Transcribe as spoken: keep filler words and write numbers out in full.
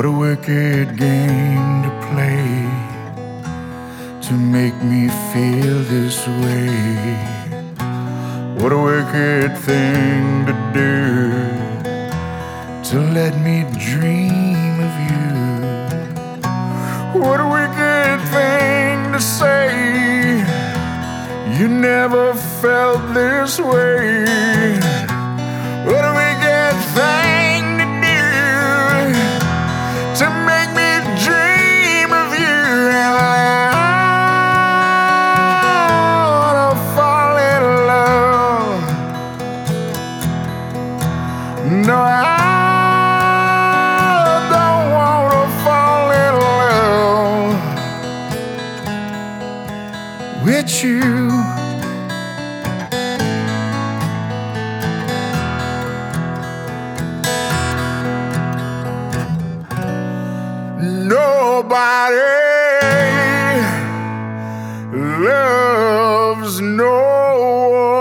a wicked game to play to make me feel this way. What a wicked thing to do, to let me dream of you. What a wicked thing to say, you never felt this way. What a wicked thing to do, to make me dream of you. And I wanna fall in love. No, I don't wanna fall in love with you. Nobody loves no one.